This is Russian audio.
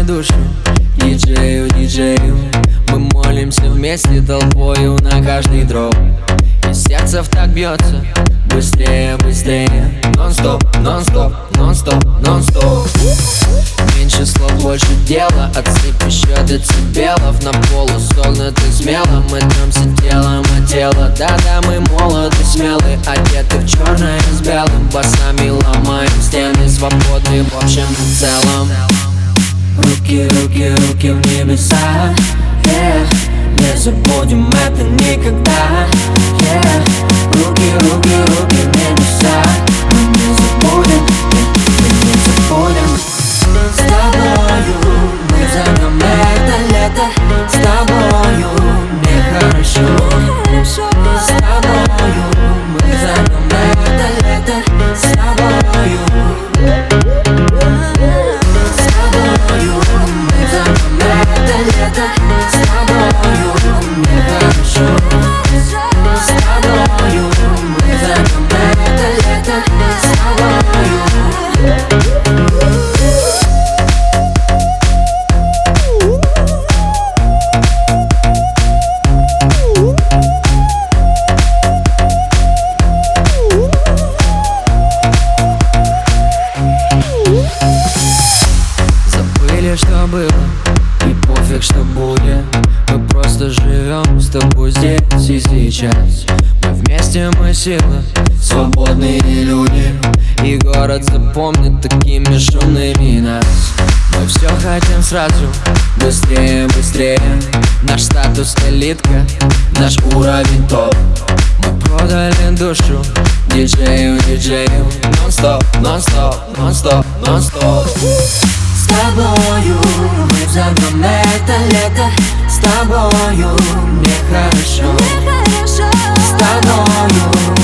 душу диджею, диджею. Мы молимся вместе толпою на каждый дроп, и сердце в так бьется быстрее, быстрее. Нон-стоп, нон-стоп, нон-стоп, нон-стоп. Меньше слов, больше дела. Отсыпь еще децибелов. На полу согнуты смело. Мы трёмся телом о тело. Да-да, мы молоды, смелы, одеты в черное с белым. Басами ломаем стены, свободны в общем и целом. Руки, руки, руки в небеса, yeah. Не забудем это никогда, yeah. Руки, руки, руки в небеса. Мы не забудем, мы не забудем. С тобою мы зовем это лето. С тобою мне хорошо. С тобою мы зовем это лето. С тобою. С тобою мы зовем это лето. С тобою мне хорошо. С тобою мы зовем это лето. С тобою. Забыли, что было, и пофиг, что будет. Мы просто живем с тобой здесь и сейчас. Мы вместе, мы сила, свободные люди. И город запомнит такими шумными нас. Мы все хотим сразу, быстрее, быстрее. Наш статус элитка, наш уровень топ. Мы продали душу диджею, диджею. Нон-стоп, нон-стоп, нон-стоп, нон-стоп. С тобою мы взорвем это лето. С тобою мне хорошо. С тобою